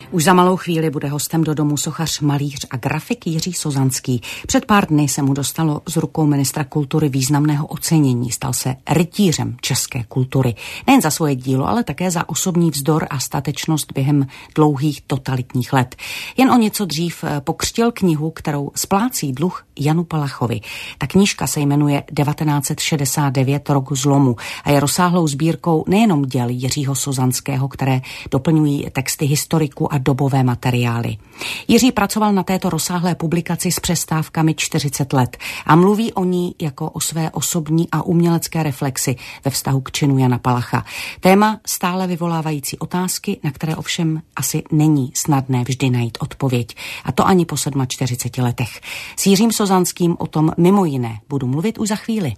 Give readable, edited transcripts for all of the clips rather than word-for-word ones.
Už za malou chvíli bude hostem do domu sochař, malíř a grafik Jiří Sozanský. Před pár dny se mu dostalo z rukou ministra kultury významného ocenění. Stal se rytířem české kultury. Nejen za svoje dílo, ale také za osobní vzdor a statečnost během dlouhých totalitních let. Jen o něco dřív pokřtil knihu, kterou splácí dluh Janu Palachovi. Ta knížka se jmenuje 1969 rok zlomu a je rozsáhlou sbírkou nejenom děl Jiřího Sozanského, které doplňují texty historiků a dobové materiály. Jiří pracoval na této rozsáhlé publikaci s přestávkami 40 let a mluví o ní jako o své osobní a umělecké reflexi ve vztahu k činu Jana Palacha. Téma stále vyvolávající otázky, na které ovšem asi není snadné vždy najít odpověď. A to ani po 47 letech. S Jiřím Sozanským o tom mimo jiné budu mluvit už za chvíli.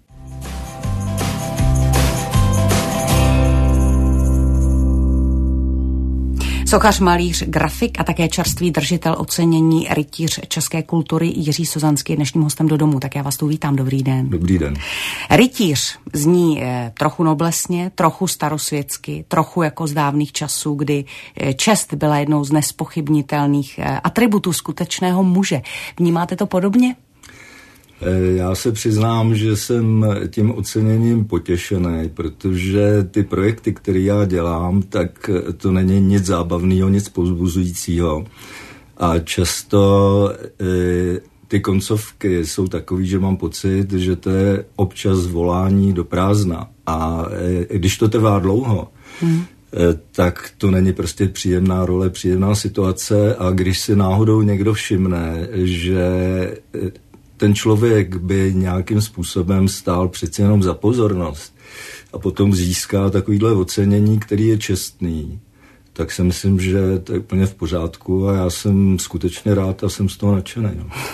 Sochař, malíř, grafik a také čerstvý držitel ocenění rytíř české kultury Jiří Sozanský je dnešním hostem do domu. Tak já vás tu vítám. Dobrý den. Dobrý den. Rytíř zní trochu noblesně, trochu starosvětsky, trochu jako z dávných časů, kdy čest byla jednou z nespochybnitelných atributů skutečného muže. Vnímáte to podobně? Já se přiznám, že jsem tím oceněním potěšený, protože ty projekty, které já dělám, tak to není nic zábavného, nic povzbuzujícího. A často ty koncovky jsou takový, že mám pocit, že to je občas volání do prázdna. A když to trvá dlouho, tak to není prostě příjemná role, příjemná situace. A když si náhodou někdo všimne, že ten člověk by nějakým způsobem stál přeci jenom za pozornost a potom získá takovýhle ocenění, který je čestný, tak si myslím, že to je úplně v pořádku a já jsem skutečně rád a jsem z toho nadšený.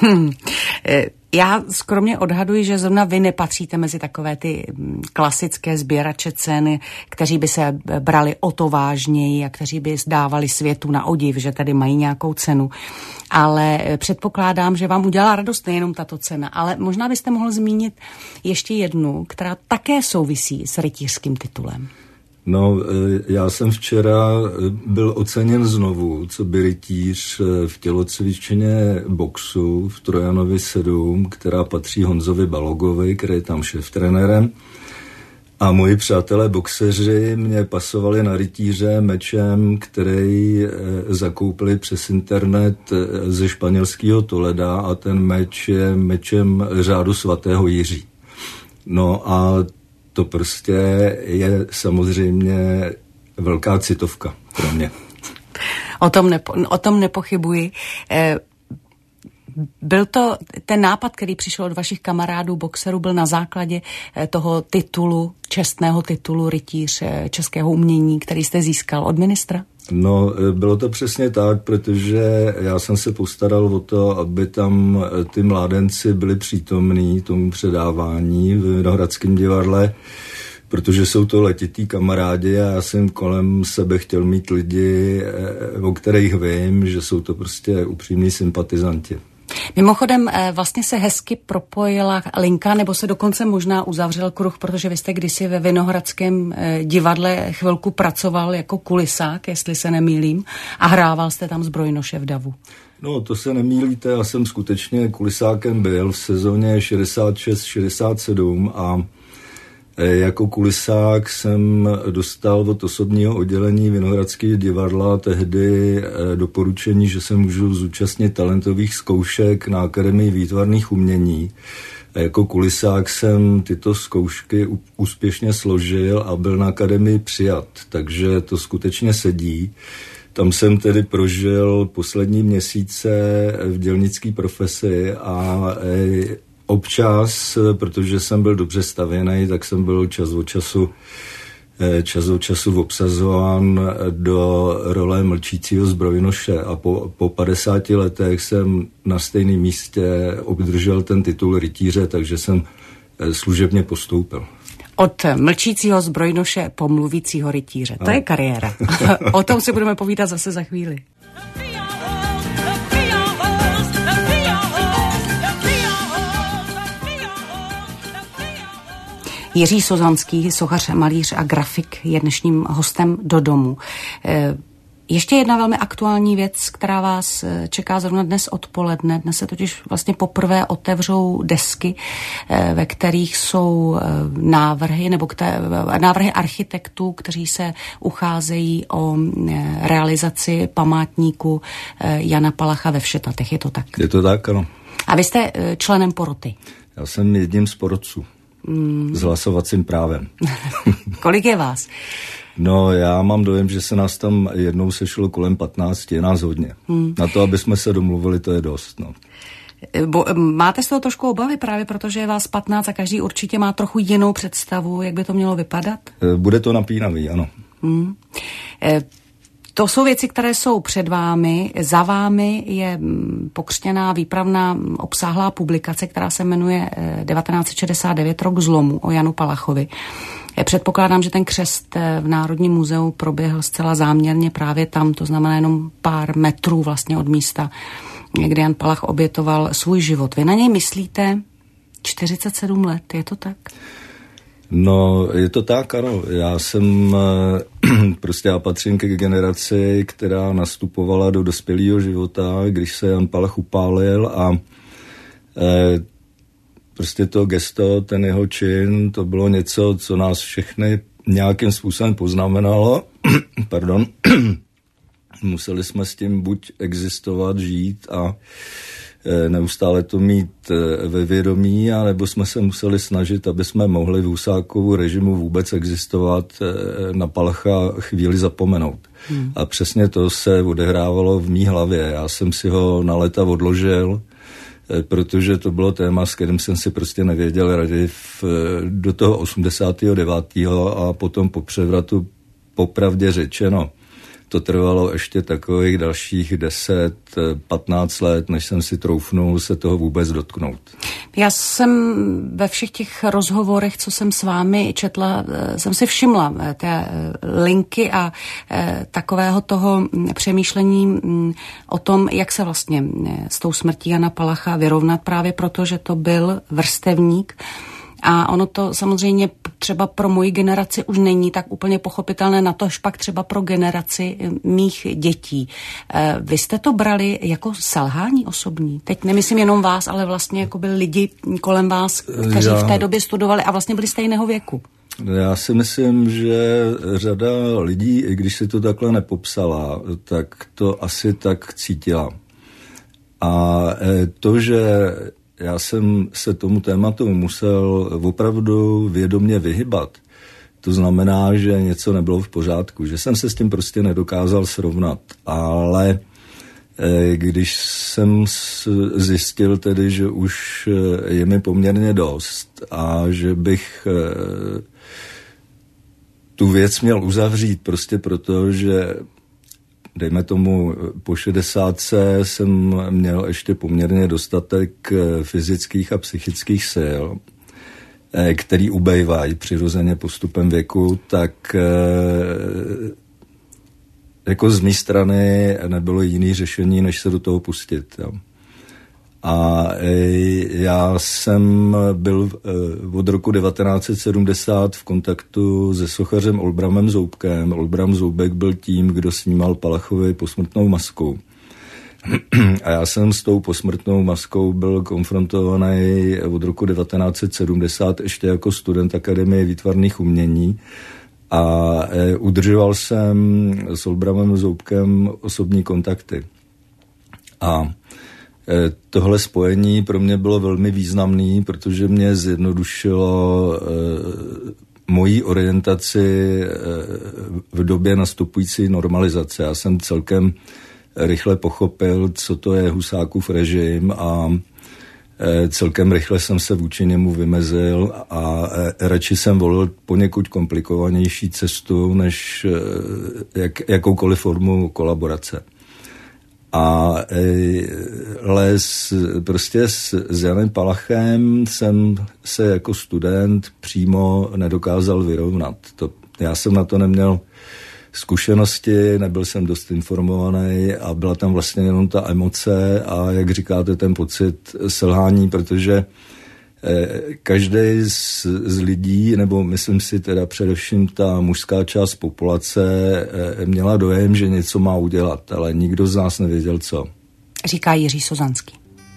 Já skromně odhaduji, že zrovna vy nepatříte mezi takové ty klasické sběrače cen, kteří by se brali o to vážněji a kteří by dávali světu na odiv, že tady mají nějakou cenu. Ale předpokládám, že vám udělala radost nejenom tato cena, ale možná byste mohl zmínit ještě jednu, která také souvisí s rytířským titulem. No, já jsem včera byl oceněn znovu, co by rytíř v tělocvičně boxu v Trojanovi 7, která patří Honzovi Balogovi, který je tam šéftrenérem. A moji přátelé boxeři mě pasovali na rytíře mečem, který zakoupili přes internet ze španělského Toleda a ten meč je mečem řádu svatého Jiří. No a to prostě je samozřejmě velká citovka pro mě. O tom nepochybuji. Byl to ten nápad, který přišel od vašich kamarádů boxerů, byl na základě toho titulu, čestného titulu rytíř českého umění, který jste získal od ministra? No, bylo to přesně tak, protože já jsem se postaral o to, aby tam ty mládenci byli přítomní tomu předávání v Vinohradském divadle, protože jsou to letitý kamarádi a já jsem kolem sebe chtěl mít lidi, o kterých vím, že jsou to prostě upřímní sympatizanti. Mimochodem vlastně se hezky propojila linka, nebo se dokonce možná uzavřel kruh, protože vy jste kdysi ve Vinohradském divadle chvilku pracoval jako kulisák, jestli se nemýlím, a hrával jste tam zbrojnoše v davu. No, to se nemýlíte, já jsem skutečně kulisákem byl v sezóně 66-67 a jako kulisák jsem dostal od osobního oddělení Vinohradského divadla tehdy doporučení, že se můžu zúčastnit talentových zkoušek na Akademii výtvarných umění. A jako kulisák jsem tyto zkoušky úspěšně složil a byl na akademii přijat, takže to skutečně sedí. Tam jsem tedy prožil poslední měsíce v dělnické profesi a občas, protože jsem byl dobře stavěný, tak jsem byl čas od času obsazován do role mlčícího zbrojnoše a po 50 letech jsem na stejném místě obdržel ten titul rytíře, takže jsem služebně postoupil. Od mlčícího zbrojnoše po mluvícího rytíře. To je kariéra. O tom si budeme povídat zase za chvíli. Jiří Sozanský, sochař, malíř a grafik, je dnešním hostem do domu. Ještě jedna velmi aktuální věc, která vás čeká zrovna dnes odpoledne. Dnes se totiž vlastně poprvé otevřou desky, ve kterých jsou návrhy návrhy architektů, kteří se ucházejí o realizaci památníku Jana Palacha ve Všetatech. Je to tak? Je to tak, ano. A vy jste členem poroty? Já jsem jedním z porotců s hlasovacím právem. Kolik je vás? No, já mám dojem, že se nás tam jednou sešlo kolem 15, je nás hodně. Na to, aby jsme se domluvili, to je dost, no. Máte z toho trošku obavy právě, protože je vás 15 a každý určitě má trochu jinou představu, jak by to mělo vypadat? Bude to napínavý, ano. To jsou věci, které jsou před vámi. Za vámi je pokřtěná výpravná obsáhlá publikace, která se jmenuje 1969 Rok zlomu o Janu Palachovi. Předpokládám, že ten křest v Národním muzeu proběhl zcela záměrně právě tam, to znamená jenom pár metrů vlastně od místa, kde Jan Palach obětoval svůj život. Vy na něj myslíte 47 let, je to tak? No, je to tak, ano. Já patřím ke generaci, která nastupovala do dospělého života, když se Jan Palach upálil a prostě to gesto, ten jeho čin, to bylo něco, co nás všechny nějakým způsobem poznamenalo. Pardon. Museli jsme s tím buď existovat, žít a neustále to mít ve vědomí, anebo jsme se museli snažit, aby jsme mohli v Husákovu režimu vůbec existovat, na Palacha chvíli zapomenout. A přesně to se odehrávalo v mý hlavě. Já jsem si ho na léta odložil, protože to bylo téma, s kterým jsem si prostě nevěděl rady do toho 89. a potom po převratu popravdě řečeno. To trvalo ještě takových dalších 10-15 let, než jsem si troufnul se toho vůbec dotknout. Já jsem ve všech těch rozhovorech, co jsem s vámi četla, jsem si všimla té linky a takového toho přemýšlení o tom, jak se vlastně s tou smrtí Jana Palacha vyrovnat, právě proto, že to byl vrstevník. A ono to samozřejmě třeba pro moji generaci už není tak úplně pochopitelné, natož pak třeba pro generaci mých dětí. Vy jste to brali jako selhání osobní? Teď nemyslím jenom vás, ale vlastně jako byli lidi kolem vás, kteří v té době studovali a vlastně byli stejného věku. Já si myslím, že řada lidí, i když si to takhle nepopsala, tak to asi tak cítila. A to, že já jsem se tomu tématu musel opravdu vědomě vyhybat. To znamená, že něco nebylo v pořádku, že jsem se s tím prostě nedokázal srovnat. Ale když jsem zjistil tedy, že už je mi poměrně dost a že bych tu věc měl uzavřít prostě proto, že dejme tomu, po 60 jsem měl ještě poměrně dostatek fyzických a psychických sil, který ubejvají přirozeně postupem věku, tak jako z mé strany nebylo jiné řešení, než se do toho pustit. Jo. A já jsem byl od roku 1970 v kontaktu se sochařem Olbramem Zoubkem. Olbram Zoubek byl tím, kdo snímal Palachovi posmrtnou masku. A já jsem s tou posmrtnou maskou byl konfrontovaný od roku 1970 ještě jako student Akademie výtvarných umění. A udržoval jsem s Olbramem Zoubkem osobní kontakty. A tohle spojení pro mě bylo velmi významný, protože mě zjednodušilo mojí orientaci v době nastupující normalizace. Já jsem celkem rychle pochopil, co to je Husákův režim a celkem rychle jsem se vůči němu vymezil a radši jsem volil poněkud komplikovanější cestu, než jakoukoliv formu kolaborace. Ale prostě s Janem Palachem jsem se jako student přímo nedokázal vyrovnat. Já jsem na to neměl zkušenosti, nebyl jsem dost informovaný a byla tam vlastně jenom ta emoce a jak říkáte, ten pocit selhání, protože každý z lidí, nebo myslím si teda především ta mužská část populace, měla dojem, že něco má udělat, ale nikdo z nás nevěděl co. Říká Jiří Sozanský.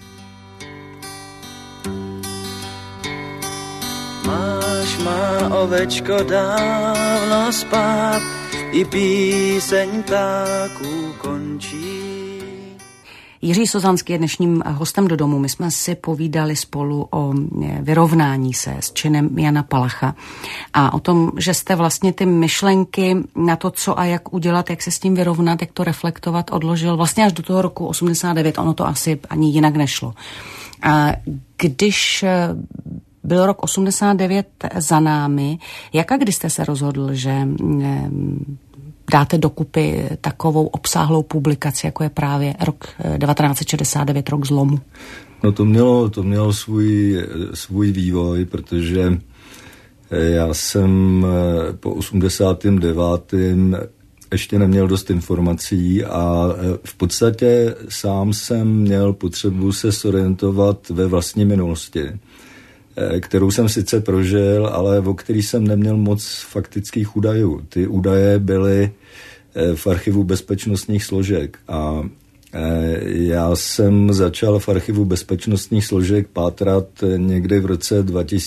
Máš má ovečko dávno spát, i píseň ptáků končí. Jiří Sozanský je dnešním hostem do domu. My jsme si povídali spolu o vyrovnání se s činem Jana Palacha a o tom, že jste vlastně ty myšlenky na to, co a jak udělat, jak se s tím vyrovnat, jak to reflektovat, odložil vlastně až do toho roku 89. Ono to asi ani jinak nešlo. A když byl rok 89 za námi, jak a kdy jste se rozhodl, že dáte dokupy takovou obsáhlou publikaci, jako je právě rok 1969, rok zlomu? No to mělo svůj vývoj, protože já jsem po 89. ještě neměl dost informací a v podstatě sám jsem měl potřebu se zorientovat ve vlastní minulosti, kterou jsem sice prožil, ale o který jsem neměl moc faktických údajů. Ty údaje byly v archivu bezpečnostních složek a já jsem začal v archivu bezpečnostních složek pátrat někdy v roce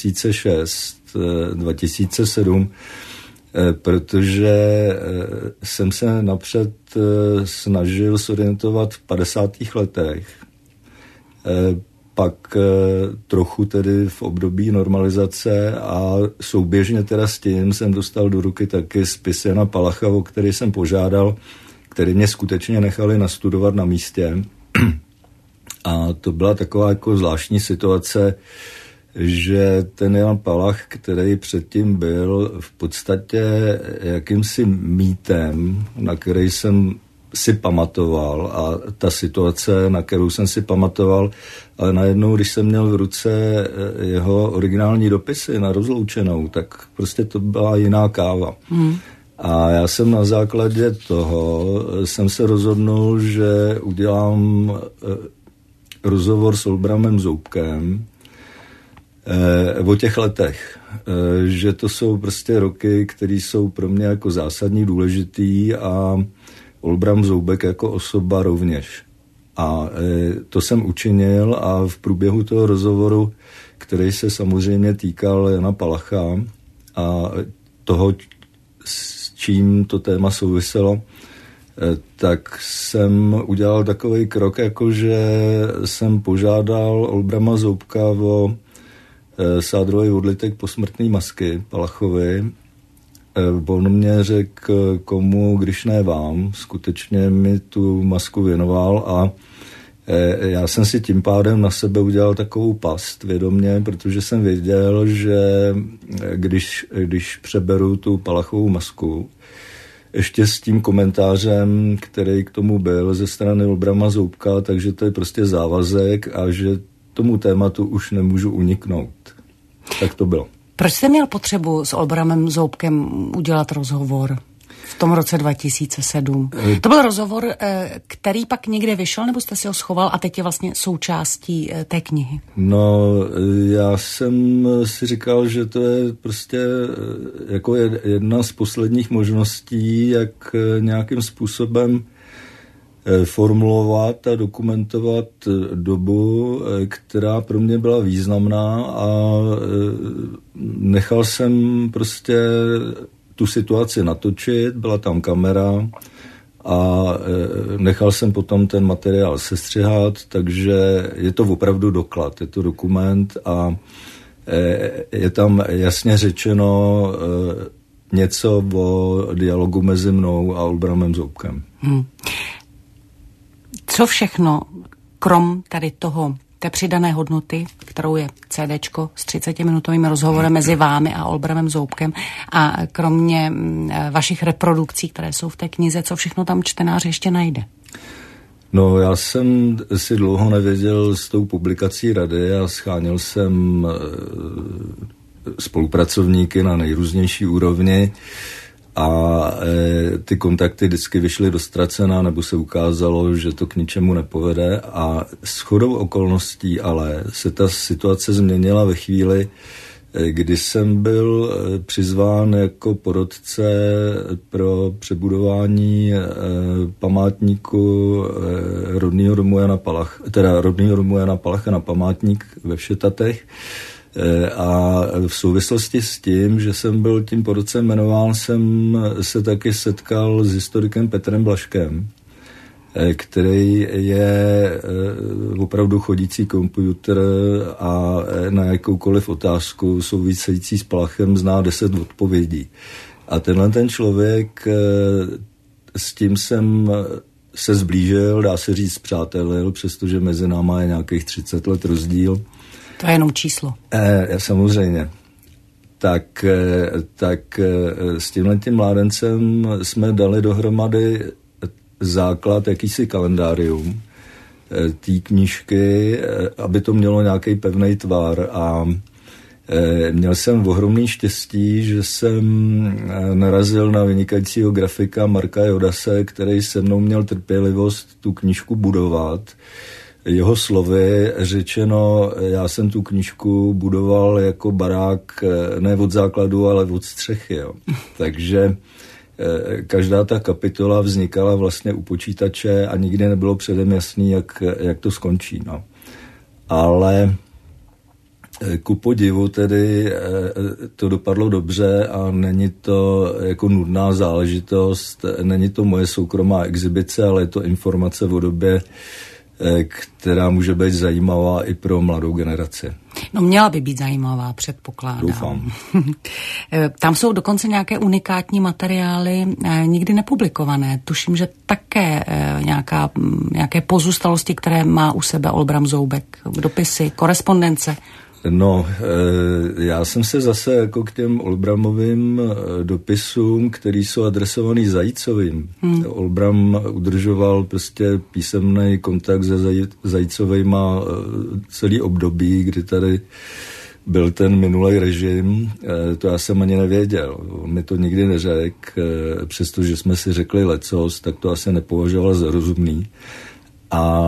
2006-2007, protože jsem se napřed snažil zorientovat v 50. letech. Pak trochu tedy v období normalizace a souběžně teda s tím jsem dostal do ruky taky spis Jana Palacha, o který jsem požádal, který mě skutečně nechali nastudovat na místě. A to byla taková jako zvláštní situace, že ten Jan Palach, který předtím byl v podstatě jakýmsi mýtem, na který jsem si pamatoval a ta situace, na kterou jsem si pamatoval, ale najednou, když jsem měl v ruce jeho originální dopisy na rozloučenou, tak prostě to byla jiná káva. A já jsem na základě toho jsem se rozhodnul, že udělám rozhovor s Olbramem Zoubkem o těch letech. Že to jsou prostě roky, které jsou pro mě jako zásadní, důležitý a Olbram Zoubek jako osoba rovněž. A to jsem učinil a v průběhu toho rozhovoru, který se samozřejmě týkal Jana Palacha a toho, s čím to téma souviselo, tak jsem udělal takový krok, jakože jsem požádal Olbrama Zoubka o sádrový odlitek posmrtný masky Palachovi. On mě řekl, komu, když ne vám, skutečně mi tu masku věnoval a já jsem si tím pádem na sebe udělal takovou past vědomě, protože jsem věděl, že když přeberu tu Palachovou masku, ještě s tím komentářem, který k tomu byl ze strany Olbrama Zoubka, takže to je prostě závazek a že tomu tématu už nemůžu uniknout. Tak to bylo. Proč jste měl potřebu s Olbramem Zoubkem udělat rozhovor v tom roce 2007? To byl rozhovor, který pak někde vyšel, nebo jste si ho schoval a teď je vlastně součástí té knihy? No, já jsem si říkal, že to je prostě jako jedna z posledních možností, jak nějakým způsobem formulovat a dokumentovat dobu, která pro mě byla významná a nechal jsem prostě tu situaci natočit, byla tam kamera a nechal jsem potom ten materiál sestřihat, takže je to opravdu doklad, je to dokument a je tam jasně řečeno něco o dialogu mezi mnou a Olbramem Zoubkem. Co všechno, krom tady té přidané hodnoty, kterou je CDčko s 30-minutovým rozhovorem mezi vámi a Olbramem Zoubkem a kromě vašich reprodukcí, které jsou v té knize, co všechno tam čtenář ještě najde? No, já jsem si dlouho nevěděl s tou publikací rady a scháněl jsem spolupracovníky na nejrůznější úrovni A ty kontakty vždycky vyšly do ztracena, nebo se ukázalo, že to k ničemu nepovede. A shodou okolností ale se ta situace změnila ve chvíli, kdy jsem byl přizván jako porotce pro přebudování památníku rodného domu Jana Palacha na památník ve Všetatech. A v souvislosti s tím, že jsem byl tím porotcem jmenován, jsem se taky setkal s historikem Petrem Blažkem, který je opravdu chodící komputer a na jakoukoliv otázku související s Palachem zná 10 odpovědí. A tenhle ten člověk, s tím jsem se zblížil, dá se říct přátelil, přestože mezi náma je nějakých 30 let rozdíl. To je jenom číslo. Samozřejmě. Tak s tímhletím mládencem jsme dali dohromady základ, jakýsi kalendárium té knížky, aby to mělo nějaký pevný tvar a měl jsem ohromný štěstí, že jsem narazil na vynikajícího grafika Marka Jodase, který se mnou měl trpělivost tu knížku budovat. Jeho slovy řečeno, já jsem tu knížku budoval jako barák ne od základu, ale od střechy. Jo. Takže každá ta kapitola vznikala vlastně u počítače a nikdy nebylo předem jasný, jak to skončí. No. Ale ku podivu tedy to dopadlo dobře a není to jako nudná záležitost, není to moje soukromá exibice, ale je to informace o době, která může být zajímavá i pro mladou generaci. No měla by být zajímavá, předpokládám. Doufám. Tam jsou dokonce nějaké unikátní materiály nikdy nepublikované. Tuším, že také nějaké pozůstalosti, které má u sebe Olbram Zoubek, dopisy, korespondence. No, já jsem se zase jako k těm Olbramovým dopisům, který jsou adresovaný Zajícovým. Olbram udržoval prostě písemný kontakt se Zajícovejma celý období, kdy tady byl ten minulý režim. To já jsem ani nevěděl. On mi to nikdy neřekl, přestože jsme si řekli lecos, tak to asi nepovažoval za rozumný. A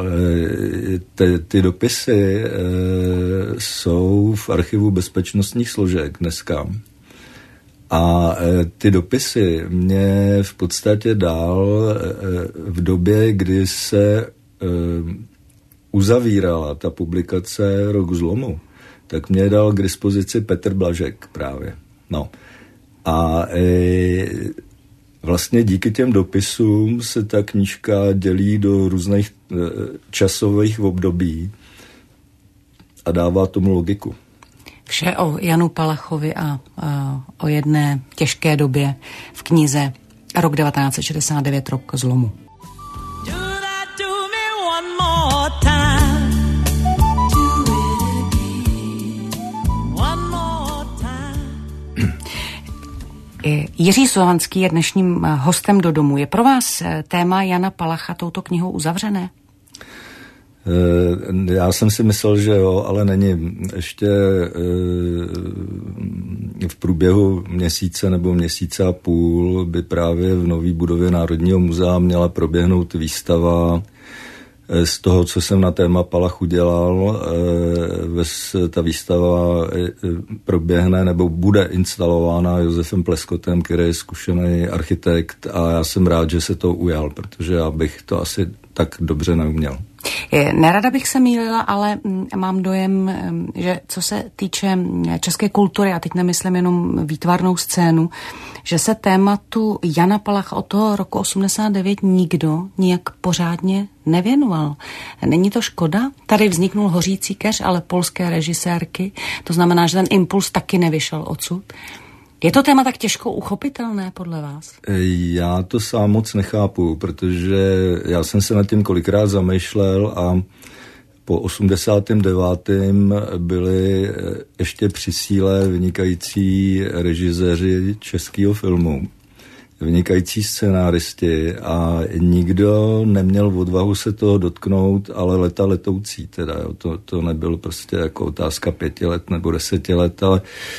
ty dopisy jsou v archivu bezpečnostních složek dneska. A ty dopisy mě v podstatě dal v době, kdy se uzavírala ta publikace Rok zlomu, tak mě dal k dispozici Petr Blažek právě. No. A vlastně díky těm dopisům se ta knížka dělí do různých časových období a dává tomu logiku. Vše o Janu Palachovi a o jedné těžké době v knize Rok 1969, Rok zlomu. Jiří Sozanský je dnešním hostem Do domu. Je pro vás téma Jana Palacha touto knihou uzavřené? Já jsem si myslel, že jo, ale není. Ještě v průběhu měsíce nebo měsíce a půl by právě v nový budově Národního muzea měla proběhnout výstava z toho, co jsem na téma Palach udělal. Ta výstava proběhne nebo bude instalována Josefem Pleskotem, který je zkušený architekt a já jsem rád, že se to ujal, protože já bych to asi tak dobře neuměl. Nerada bych se mýlila, ale mám dojem, že co se týče české kultury, a teď nemyslím jenom výtvarnou scénu, že se tématu Jana Palacha od toho roku 89 nikdo nijak pořádně nevěnoval. Není to škoda? Tady vzniknul Hořící keř, ale polské režisérky. To znamená, že ten impuls taky nevyšel odsud. Je to téma tak těžko uchopitelné podle vás? Já to sám moc nechápu, protože já jsem se nad tím kolikrát zamýšlel a po 89. byli ještě při síle vynikající režiséři českého filmu, vynikající scenáristi a nikdo neměl odvahu se toho dotknout, ale leta letoucí teda. Jo. To nebylo prostě jako otázka 5 let nebo 10 let, ale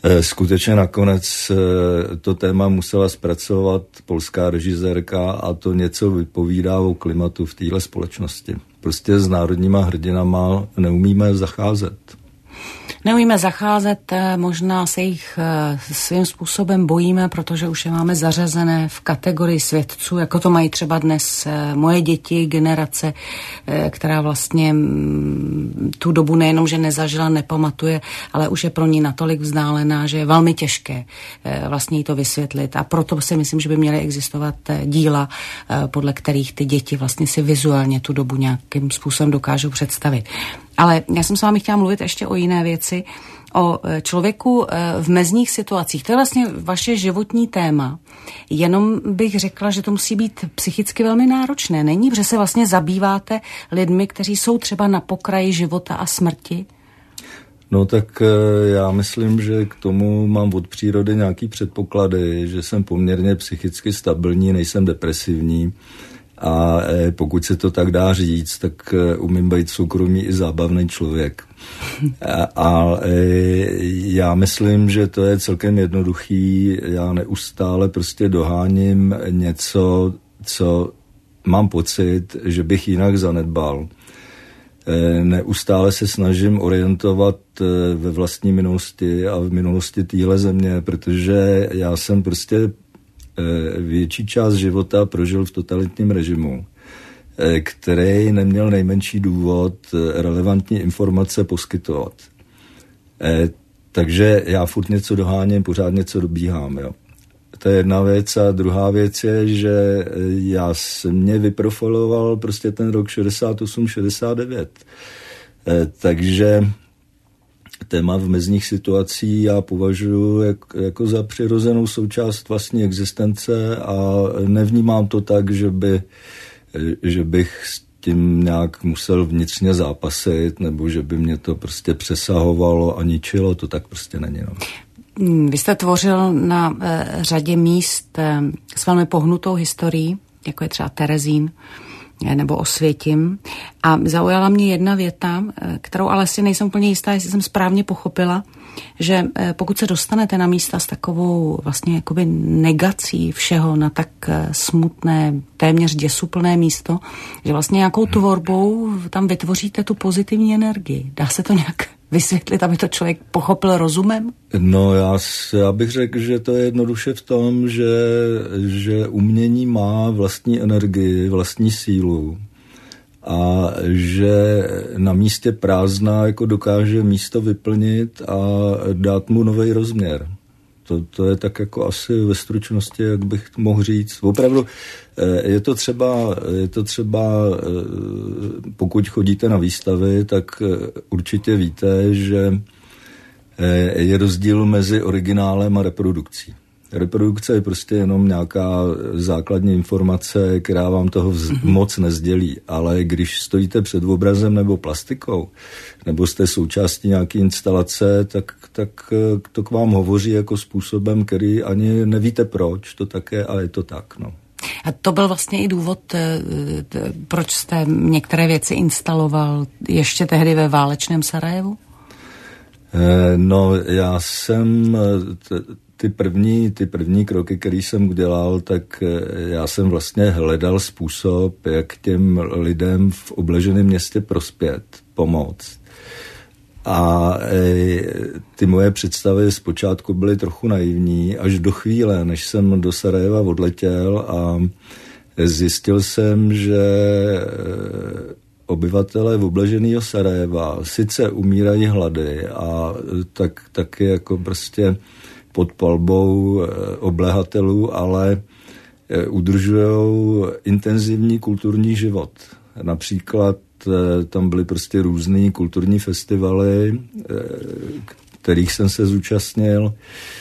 Skutečně nakonec to téma musela zpracovat polská režisérka a to něco vypovídá o klimatu v téhle společnosti. Prostě s národníma hrdinama neumíme zacházet. Neumíme zacházet, možná se jich svým způsobem bojíme, protože už je máme zařazené v kategorii svědců, jako to mají třeba dnes moje děti, generace, která vlastně tu dobu nejenom, že nezažila, nepamatuje, ale už je pro ní natolik vzdálená, že je velmi těžké vlastně jí to vysvětlit. A proto si myslím, že by měly existovat díla, podle kterých ty děti vlastně si vizuálně tu dobu nějakým způsobem dokážou představit. Ale já jsem s vámi chtěla mluvit ještě o jiné věci, o člověku v mezních situacích. To je vlastně vaše životní téma. Jenom bych řekla, že to musí být psychicky velmi náročné. Není, protože se vlastně zabýváte lidmi, kteří jsou třeba na pokraji života a smrti? No tak já myslím, že k tomu mám od přírody nějaký předpoklady, že jsem poměrně psychicky stabilní, nejsem depresivní. A pokud se to tak dá říct, tak umím být soukromý i zábavný člověk. A já myslím, že to je celkem jednoduchý. Já neustále prostě doháním něco, co mám pocit, že bych jinak zanedbal. Neustále se snažím orientovat ve vlastní minulosti a v minulosti téhle země, protože já jsem prostě větší část života prožil v totalitním režimu, který neměl nejmenší důvod relevantní informace poskytovat. Takže já furt něco doháním, pořád něco dobíhám. Jo. To je jedna věc. A druhá věc je, že já jsem mě vyprofiloval prostě ten rok 68-69. Takže téma v mezních situacích já považuji jako za přirozenou součást vlastní existence a nevnímám to tak, že bych s tím nějak musel vnitřně zápasit nebo že by mě to prostě přesahovalo a ničilo, to tak prostě není. No. Vy jste tvořil na řadě míst s velmi pohnutou historií, jako je třeba Terezín nebo Osvětim. A zaujala mě jedna věta, kterou ale si nejsem úplně jistá, jestli jsem správně pochopila, že pokud se dostanete na místa s takovou vlastně jakoby negací všeho na tak smutné, téměř děsuplné místo, že vlastně nějakou tvorbou tam vytvoříte tu pozitivní energii. Dá se to nějak vysvětlit, aby to člověk pochopil rozumem? No já bych řekl, že to je jednoduše v tom, že umění má vlastní energii, vlastní sílu a že na místě prázdna jako dokáže místo vyplnit a dát mu nový rozměr. To je tak jako asi ve stručnosti, jak bych mohl říct. Opravdu je to třeba, pokud chodíte na výstavy, tak určitě víte, že je rozdíl mezi originálem a reprodukcí. Reprodukce je prostě jenom nějaká základní informace, která vám toho moc nezdělí, ale když stojíte před obrazem nebo plastikou, nebo jste součástí nějaké instalace, tak to k vám hovoří jako způsobem, který ani nevíte proč, to tak je, ale je to tak, no. A to byl vlastně i důvod, proč jste některé věci instaloval ještě tehdy ve válečném Sarajevu? No, já jsem ty první kroky, které jsem udělal, tak já jsem vlastně hledal způsob, jak těm lidem v obleženém městě prospět, pomoct. A ty moje představy zpočátku byly trochu naivní, až do chvíle, než jsem do Sarajeva odletěl a zjistil jsem, že obyvatelé obleženého Sarajeva sice umírají hlady a taky jako prostě pod palbou oblehatelů, ale udržujou intenzivní kulturní život. Například tam byly prostě různý kulturní festivaly, kterých jsem se zúčastnil.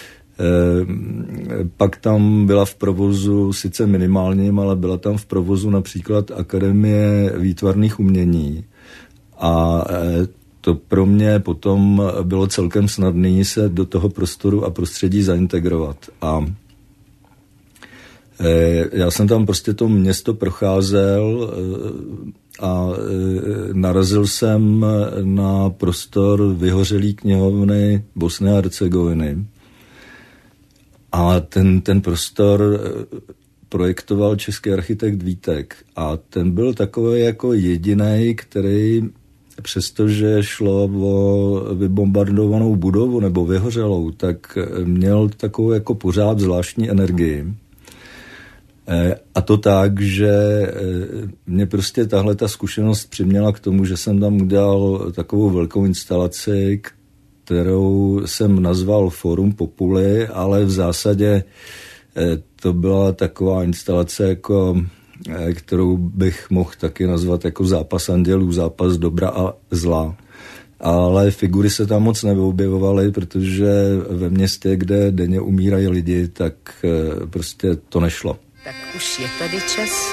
Pak tam byla v provozu, sice minimálním, ale byla tam v provozu například Akademie výtvarných umění. A to pro mě potom bylo celkem snadné se do toho prostoru a prostředí zaintegrovat. A já jsem tam prostě to město procházel, a narazil jsem na prostor vyhořelý knihovny Bosny a Hercegoviny. A ten prostor projektoval český architekt Vítek a ten byl takový jako jedinej, který přestože šlo o vybombardovanou budovu nebo vyhořelou, tak měl takovou jako pořád zvláštní energii. A to tak, že mě prostě tahle ta zkušenost přiměla k tomu, že jsem tam udělal takovou velkou instalaci, kterou jsem nazval Forum Populi, ale v zásadě to byla taková instalace, jako, kterou bych mohl taky nazvat jako zápas andělů, zápas dobra a zla. Ale figury se tam moc neobjevovaly, protože ve městě, kde denně umírají lidi, tak prostě to nešlo. Tak už je tady čas,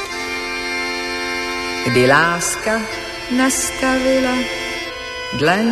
kdy láska nastavila dlaň.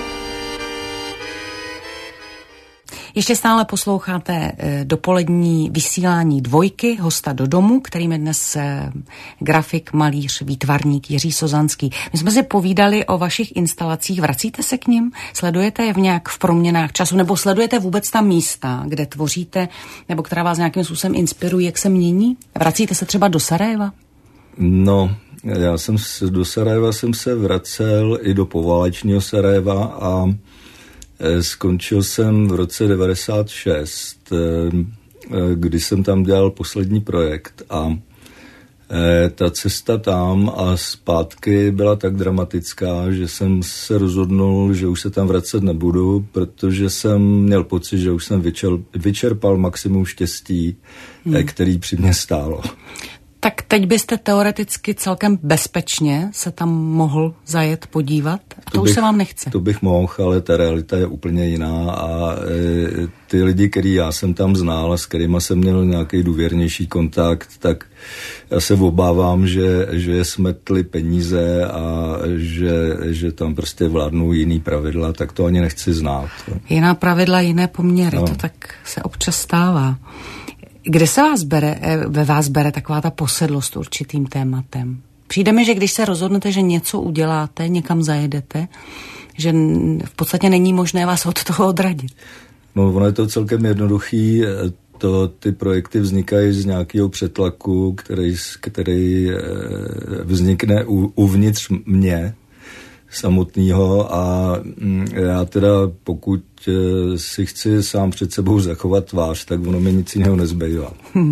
Ještě stále posloucháte dopolední vysílání Dvojky, hosta do domu, kterým je dnes grafik, malíř, výtvarník Jiří Sozanský. My jsme si povídali o vašich instalacích, vracíte se k nim? Sledujete je nějak v proměnách času, nebo sledujete vůbec ta místa, kde tvoříte, nebo která vás nějakým způsobem inspirují, jak se mění? Vracíte se třeba do Sarajeva? No, do Sarajeva jsem se vracel i do poválečního Sarajeva a skončil jsem v roce 1996, kdy jsem tam dělal poslední projekt a ta cesta tam a zpátky byla tak dramatická, že jsem se rozhodnul, že už se tam vracet nebudu, protože jsem měl pocit, že už jsem vyčerpal maximum štěstí, který při mě stálo. Tak teď byste teoreticky celkem bezpečně se tam mohl zajet podívat? To už se vám nechce. To bych mohl, ale ta realita je úplně jiná a ty lidi, který já jsem tam znal a s kterýma jsem měl nějaký důvěrnější kontakt, tak já se obávám, že je smetli peníze a že tam prostě vládnou jiný pravidla, tak to ani nechci znát. Jiná pravidla, jiné poměry, to tak se občas stává. Kde se ve vás bere taková ta posedlost určitým tématem? Přijde mi, že když se rozhodnete, že něco uděláte, někam zajedete, že v podstatě není možné vás od toho odradit. No, ono je to celkem jednoduchý. Ty projekty vznikají z nějakého přetlaku, který vznikne uvnitř mě samotného a já teda pokud si chci sám před sebou zachovat tvář, tak ono mi nic jiného nezbývá.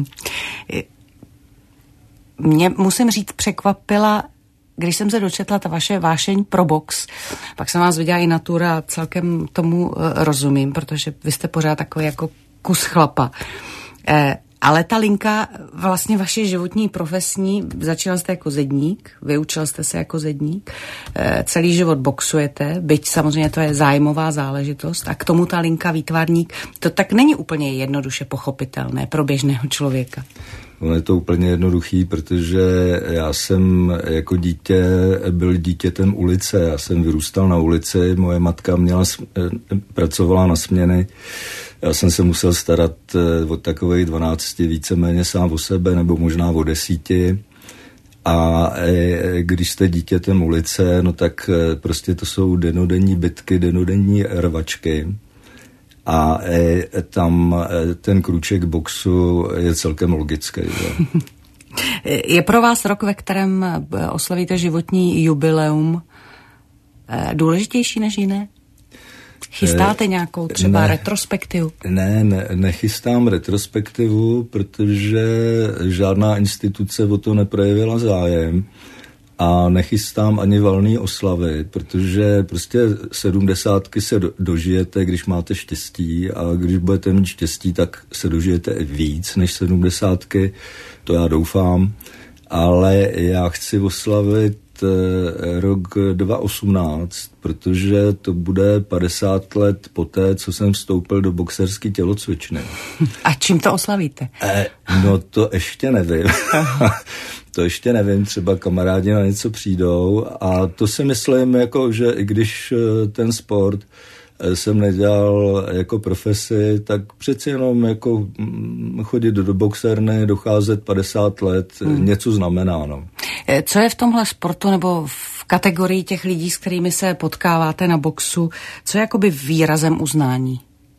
Mě, musím říct, překvapila, když jsem se dočetla ta vaše vášeň pro box, pak jsem vás viděla i natura a celkem tomu rozumím, protože vy jste pořád takový jako kus chlapa. Ale ta linka vlastně vaše životní profesní, začínal jste jako zedník, vyučil jste se jako zedník, celý život boxujete, byť samozřejmě to je zájmová záležitost a k tomu ta linka výtvarník, to tak není úplně jednoduše pochopitelné pro běžného člověka. Ono je to úplně jednoduchý, protože já jsem jako dítě byl dítětem ulice, já jsem vyrůstal na ulici, moje matka pracovala na směny, já jsem se musel starat od takových 12 víceméně sám o sebe, nebo možná o 10. A když jste dítětem ulice, no tak prostě to jsou denodenní bitky, denodenní rvačky. A tam ten krůček boxu je celkem logický. Je pro vás rok, ve kterém oslavíte životní jubileum, důležitější než jiné? Chystáte nějakou třeba retrospektivu? Nechystám retrospektivu, protože žádná instituce o to neprojevila zájem a nechystám ani valné oslavy, protože prostě 70 se dožijete, když máte štěstí a když budete mít štěstí, tak se dožijete i víc než 70, to já doufám, ale já chci oslavit rok 2018, protože to bude 50 let poté, co jsem vstoupil do boxerské tělocvičny. A čím to oslavíte? No to ještě nevím. To ještě nevím, třeba kamarádi na něco přijdou a to si myslím, jako, že i když ten sport jsem nedělal jako profesi, tak přeci jenom jako chodit do boxerny, docházet 50 let, něco znamená. No. Co je v tomhle sportu nebo v kategorii těch lidí, s kterými se potkáváte na boxu, co je jakoby výrazem uznání?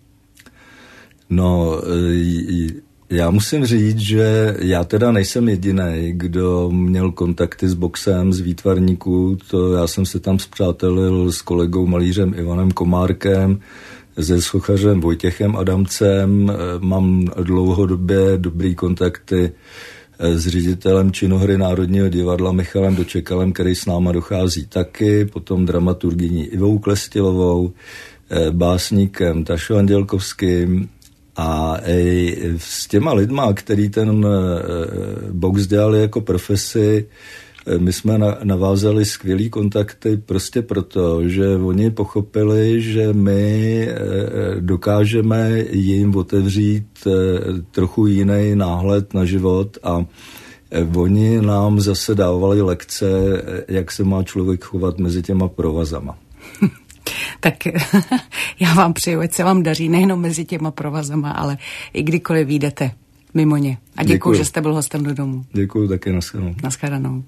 No, já musím říct, že já teda nejsem jedinej, kdo měl kontakty s boxem, z výtvarníků. Já jsem se tam spřátelil s kolegou malířem Ivanem Komárkem, se sochařem Vojtěchem Adamcem. Mám dlouhodobě dobrý kontakty s ředitelem činohry Národního divadla Michalem Dočekalem, který s náma dochází taky, potom dramaturgyní Ivou Klestilovou, básníkem Tašou Andělkovským. A s těma lidma, který ten box dělali jako profesi, my jsme navázali skvělý kontakty prostě proto, že oni pochopili, že my dokážeme jim otevřít trochu jiný náhled na život a oni nám zase dávali lekce, jak se má člověk chovat mezi těma provazama. Tak já vám přeju, ať se vám daří nejenom mezi těma provazama, ale i kdykoliv vyjdete mimo ně. A děkuju, že jste byl hostem do domu. Děkuju taky, nashledanou. Nashledanou.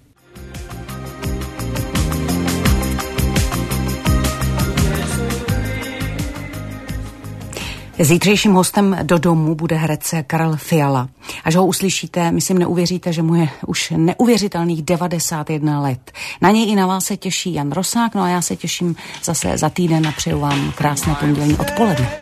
Zítřejším hostem do domu bude herec Karel Fiala. Až ho uslyšíte, myslím, neuvěříte, že mu je už neuvěřitelných 91 let. Na něj i na vás se těší Jan Rosák, no a já se těším zase za týden a přeju vám krásné pondělní odpoledne.